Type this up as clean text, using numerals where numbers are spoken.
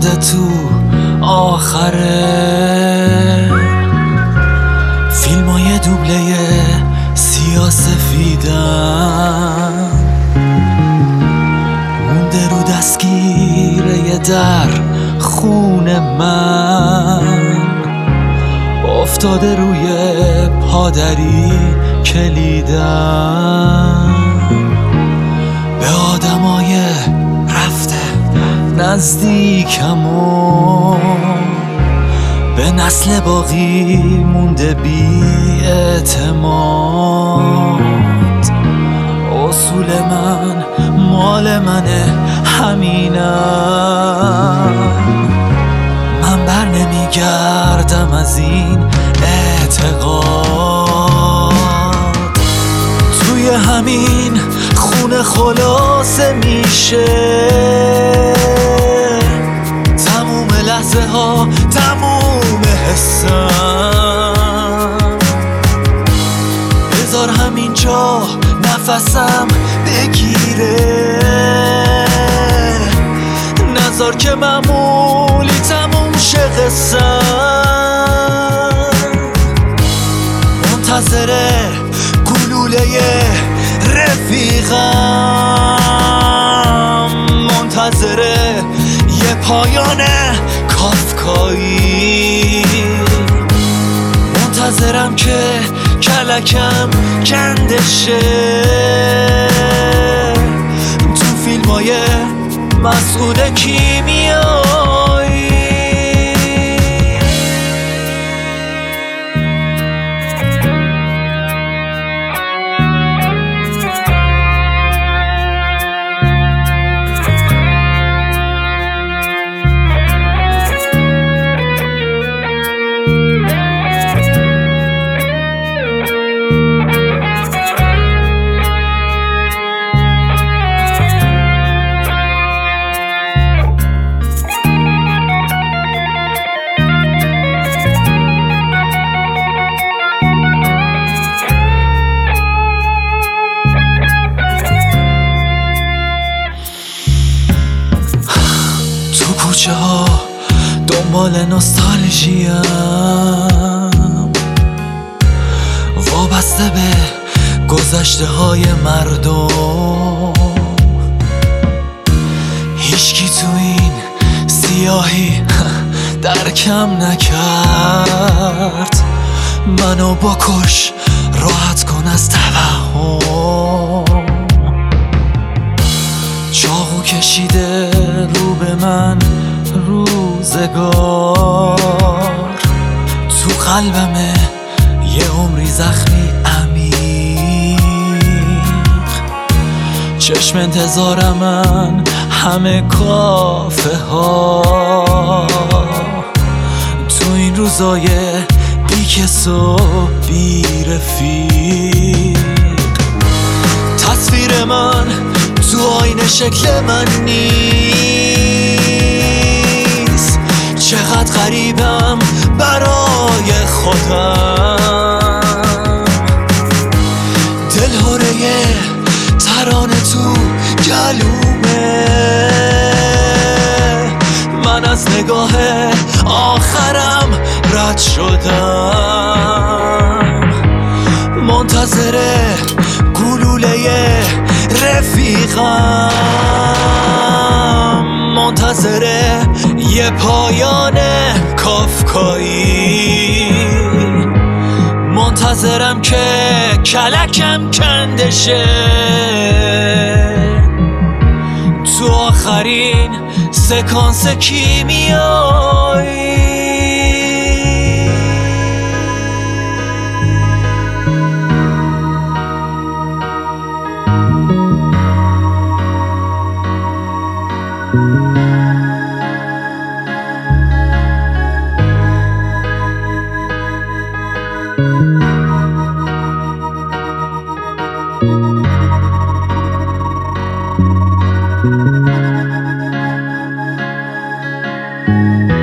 مونده تو آخره فیلمای دوبله سیاسفیدن مونده رو دستگیره در خون من افتاده روی پادری کلیدن به آدمای رفته نزدیکم و به نسل باقی مونده بی اعتماد اصول من مال منه همینم من بر نمیگردم از این اعتقاد توی همین خونه خلاصه میشه تموم لحظه ها تموم حسم بذار همینجا نفسم بگیره نذار که معمولی تموم شه قصم منتظره گلوله رفیقم منتظره یه پایان کافکایی منتظرم که کلکم کنده شه تو فیلمای مسئول کیمیایی کوچه ها دنبال نوستالژیم وابسته به گذشته های مردم هیچکی تو این سیاهی درکم نکرد منو بکش راحت کن از توهم چاقو کشیده رو به من روزگار تو قلبمه یه عمری زخمی عمیق چشم انتظار من همه کافه ها تو این روزای بی کس و بی رفیق تصویر من تو آینه شکل من نیست چقدر غریبم برای خودم دلهوره ترانه تو گلومه من از نگاه آخرم رد شدم منتظر گلوله رفیقم منتظره یه پایان کافکایی منتظرم که کلکم کنده شه تو آخرین سکانس کیمیایی thank you